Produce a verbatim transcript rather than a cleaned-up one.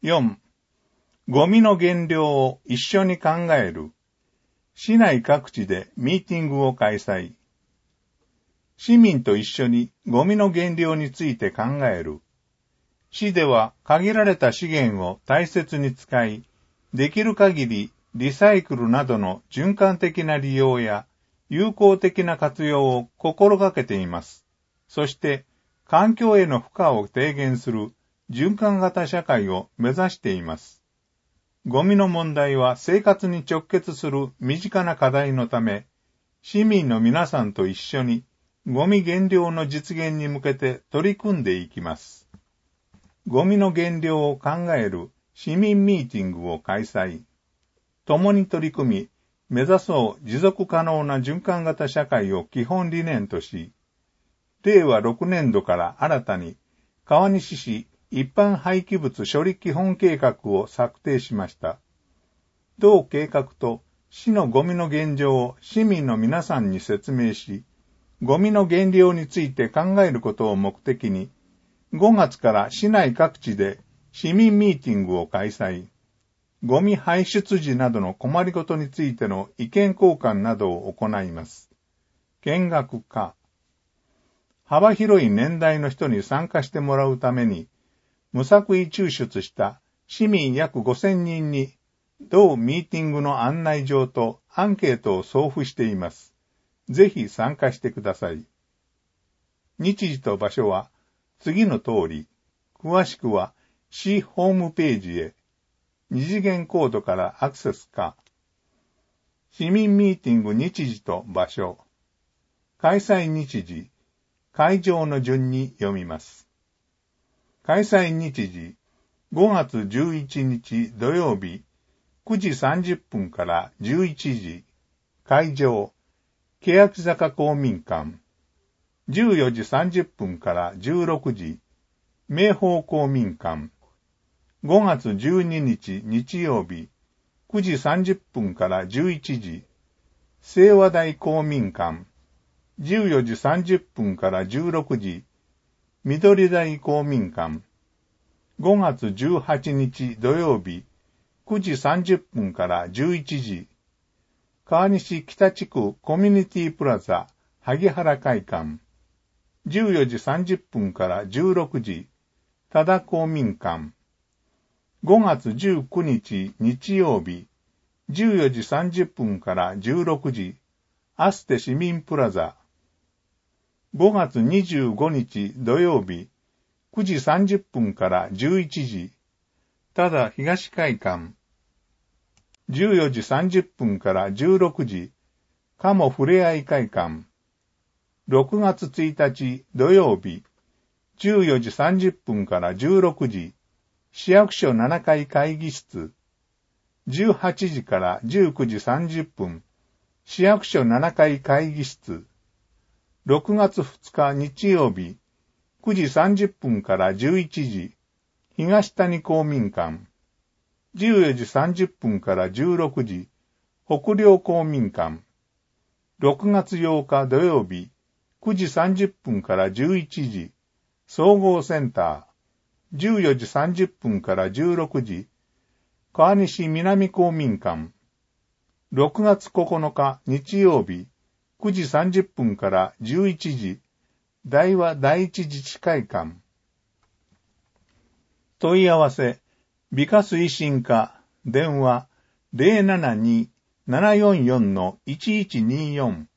よん、ゴミの減量を一緒に考える。市内各地でミーティングを開催。市民と一緒にゴミの減量について考える。市では限られた資源を大切に使い、できる限りリサイクルなどの循環的な利用や有効的な活用を心がけています。そして、環境への負荷を低減する循環型社会を目指しています。ゴミの問題は生活に直結する身近な課題のため、市民の皆さんと一緒にゴミ減量の実現に向けて取り組んでいきます。ゴミの減量を考える市民ミーティングを開催。共に取り組み、目指そう持続可能な循環型社会を基本理念とし、れいわろくねんどから新たに川西市一般廃棄物処理基本計画を策定しました。同計画と市のゴミの現状を市民の皆さんに説明し、ゴミの減量について考えることを目的に、ごがつから市内各地で市民ミーティングを開催。ゴミ排出時などの困りごとについての意見交換などを行います。見学家。幅広い年代の人に参加してもらうために、無作為抽出した市民約ごせんにんに、同ミーティングの案内状とアンケートを送付しています。ぜひ参加してください。日時と場所は次の通り、詳しくは市ホームページへ、二次元コードからアクセスか、市民ミーティング日時と場所、開催日時、会場の順に読みます。開催日時、ごがつじゅういちにち土曜日、くじさんじゅっぷんからじゅういちじ、会場、欅坂公民館、じゅうよじさんじゅっぷんからじゅうろくじ、明豊公民館、ごがつじゅうににち日曜日、くじさんじゅっぷんからじゅういちじ、清和台公民館、じゅうよじさんじゅっぷんからじゅうろくじ、緑台公民館、ごがつじゅうはちにち土曜日、くじさんじゅっぷんからじゅういちじ、川西北地区コミュニティプラザ萩原会館、じゅうよじさんじゅっぷんからじゅうろくじ、多田公民館、ごがつじゅうくにち日曜日、じゅうよじさんじゅっぷんからじゅうろくじ、アステ市民プラザ、ごがつにじゅうごにち土曜日、くじさんじゅっぷんからじゅういちじ、多田東会館、じゅうよじさんじゅっぷんからじゅうろくじ、鴨ふれあい会館、ろくがつついたち土曜日、じゅうよじさんじゅっぷんからじゅうろくじ、市役所ななかい会議室、じゅうはちじからじゅうくじさんじゅっぷん、市役所ななかい会議室、ろくがつふつか日曜日、くじさんじゅっぷんからじゅういちじ、東谷公民館、じゅうよじさんじゅっぷんからじゅうろくじ、北陵公民館、ろくがつようか土曜日、くじさんじゅっぷんからじゅういちじ、総合センター、じゅうよじさんじゅっぷんからじゅうろくじ、川西南公民館、ろくがつここのか日曜日、くじさんじゅっぷんからじゅういちじ、大和第一自治会館。問い合わせ、美化推進課、電話 ゼロななに ななよんよん いちいちによん